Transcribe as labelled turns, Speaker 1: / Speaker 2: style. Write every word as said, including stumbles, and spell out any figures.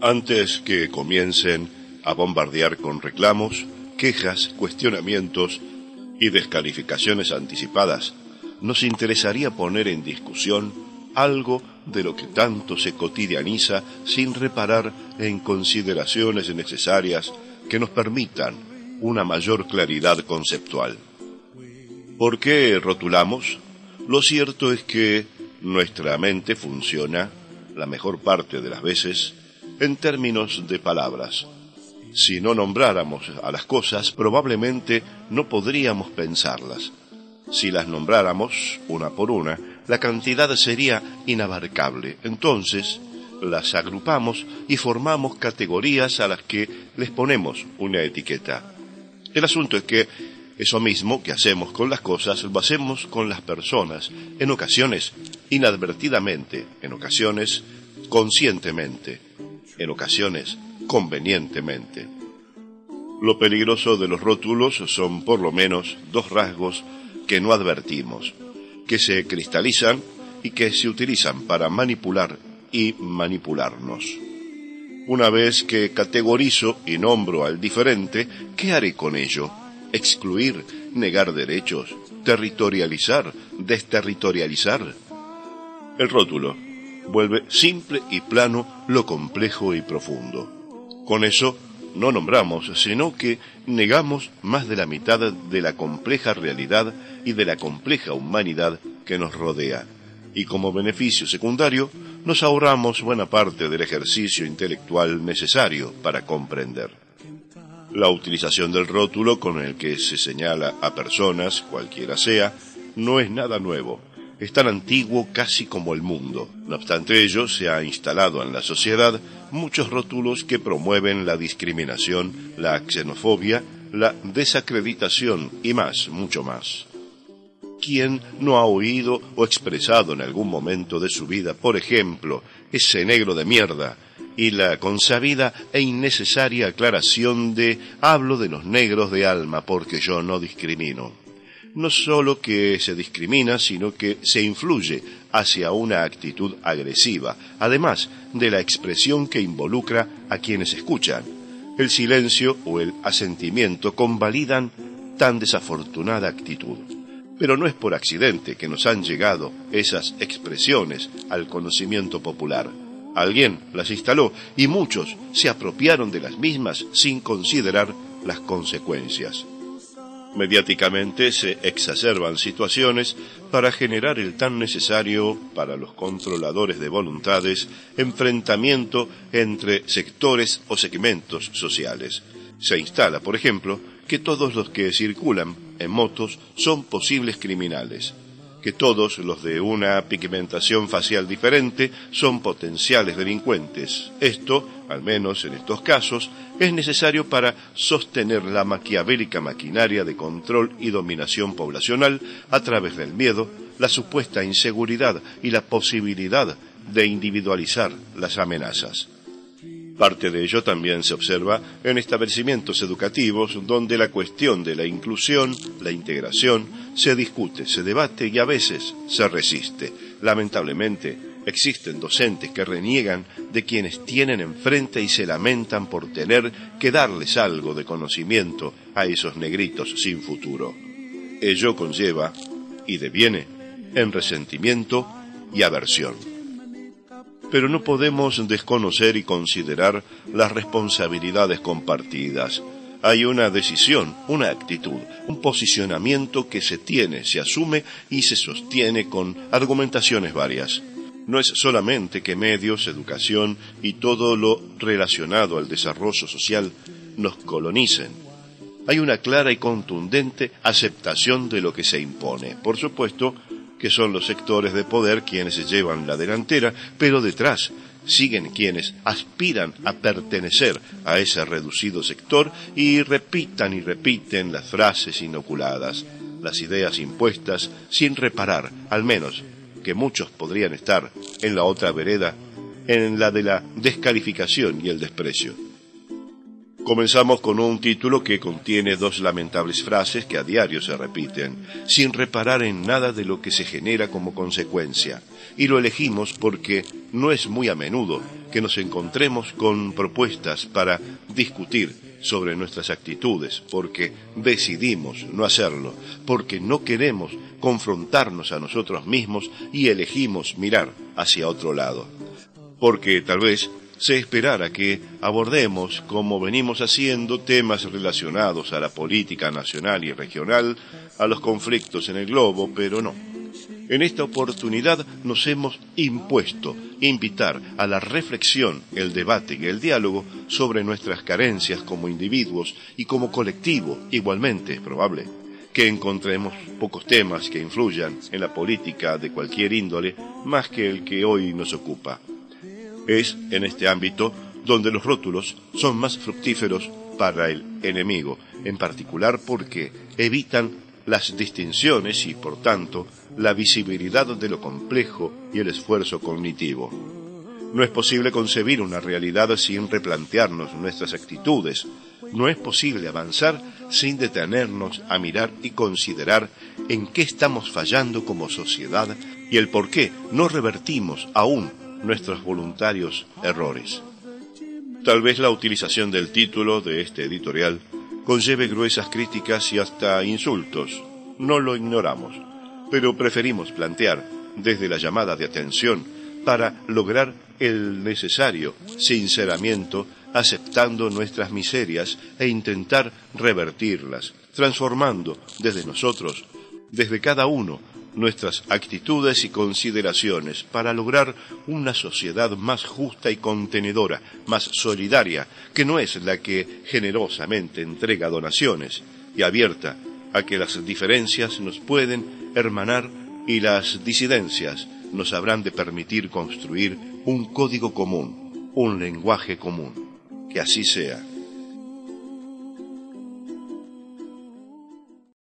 Speaker 1: Antes que comiencen a bombardear con reclamos, quejas, cuestionamientos y descalificaciones anticipadas, nos interesaría poner en discusión algo de lo que tanto se cotidianiza sin reparar en consideraciones necesarias que nos permitan una mayor claridad conceptual. ¿Por qué rotulamos? Lo cierto es que nuestra mente funciona, la mejor parte de las veces, en términos de palabras. Si no nombráramos a las cosas, probablemente no podríamos pensarlas. Si las nombráramos una por una, la cantidad sería inabarcable. Entonces, las agrupamos y formamos categorías a las que les ponemos una etiqueta. El asunto es que eso mismo que hacemos con las cosas, lo hacemos con las personas, en ocasiones inadvertidamente, en ocasiones conscientemente, en ocasiones convenientemente. Lo peligroso de los rótulos son por lo menos dos rasgos que no advertimos, que se cristalizan y que se utilizan para manipular y manipularnos. Una vez que categorizo y nombro al diferente, ¿qué haré con ello? ¿Excluir, negar derechos, territorializar, desterritorializar? El rótulo vuelve simple y plano lo complejo y profundo. Con eso no nombramos, sino que negamos más de la mitad de la compleja realidad y de la compleja humanidad que nos rodea. Y como beneficio secundario, nos ahorramos buena parte del ejercicio intelectual necesario para comprender. La utilización del rótulo con el que se señala a personas, cualquiera sea, no es nada nuevo. Es tan antiguo casi como el mundo. No obstante ello, se ha instalado en la sociedad muchos rótulos que promueven la discriminación, la xenofobia, la desacreditación y más, mucho más. ¿Quién no ha oído o expresado en algún momento de su vida, por ejemplo, ese negro de mierda, y la consabida e innecesaria aclaración de hablo de los negros de alma porque yo no discrimino? No solo que se discrimina, sino que se influye hacia una actitud agresiva, además de la expresión que involucra a quienes escuchan. El silencio o el asentimiento convalidan tan desafortunada actitud. Pero no es por accidente que nos han llegado esas expresiones al conocimiento popular. Alguien las instaló y muchos se apropiaron de las mismas sin considerar las consecuencias. Mediáticamente se exacerban situaciones para generar el tan necesario, para los controladores de voluntades, enfrentamiento entre sectores o segmentos sociales. Se instala, por ejemplo, que todos los que circulan en motos son posibles criminales, que todos los de una pigmentación facial diferente son potenciales delincuentes. Esto, al menos en estos casos, es necesario para sostener la maquiavélica maquinaria de control y dominación poblacional a través del miedo, la supuesta inseguridad y la posibilidad de individualizar las amenazas. Parte de ello también se observa en establecimientos educativos donde la cuestión de la inclusión, la integración, se discute, se debate y a veces se resiste. Lamentablemente, existen docentes que reniegan de quienes tienen enfrente y se lamentan por tener que darles algo de conocimiento a esos negritos sin futuro. Ello conlleva y deviene en resentimiento y aversión. Pero no podemos desconocer y considerar las responsabilidades compartidas. Hay una decisión, una actitud, un posicionamiento que se tiene, se asume y se sostiene con argumentaciones varias. No es solamente que medios, educación y todo lo relacionado al desarrollo social nos colonicen. Hay una clara y contundente aceptación de lo que se impone. Por supuesto que son los sectores de poder quienes se llevan la delantera, pero detrás siguen quienes aspiran a pertenecer a ese reducido sector y repitan y repiten las frases inoculadas, las ideas impuestas sin reparar, al menos, que muchos podrían estar en la otra vereda, en la de la descalificación y el desprecio. Comenzamos con un título que contiene dos lamentables frases que a diario se repiten, sin reparar en nada de lo que se genera como consecuencia. Y lo elegimos porque no es muy a menudo que nos encontremos con propuestas para discutir sobre nuestras actitudes, porque decidimos no hacerlo, porque no queremos confrontarnos a nosotros mismos y elegimos mirar hacia otro lado. Porque tal vez se esperara que abordemos, como venimos haciendo, temas relacionados a la política nacional y regional, a los conflictos en el globo, pero no. En esta oportunidad nos hemos impuesto invitar a la reflexión, el debate y el diálogo sobre nuestras carencias como individuos y como colectivo. Igualmente es probable que encontremos pocos temas que influyan en la política de cualquier índole más que el que hoy nos ocupa. Es en este ámbito donde los rótulos son más fructíferos para el enemigo, en particular porque evitan las distinciones y, por tanto, la visibilidad de lo complejo y el esfuerzo cognitivo. No es posible concebir una realidad sin replantearnos nuestras actitudes. No es posible avanzar sin detenernos a mirar y considerar en qué estamos fallando como sociedad y el por qué no revertimos aún nuestros voluntarios errores. Tal vez la utilización del título de este editorial conlleve gruesas críticas y hasta insultos. No lo ignoramos, pero preferimos plantear desde la llamada de atención para lograr el necesario sinceramiento, aceptando nuestras miserias e intentar revertirlas, transformando desde nosotros, desde cada uno, nuestras actitudes y consideraciones para lograr una sociedad más justa y contenedora, más solidaria, que no es la que generosamente entrega donaciones y abierta a que las diferencias nos pueden hermanar y las disidencias nos habrán de permitir construir un código común, un lenguaje común. Que así sea.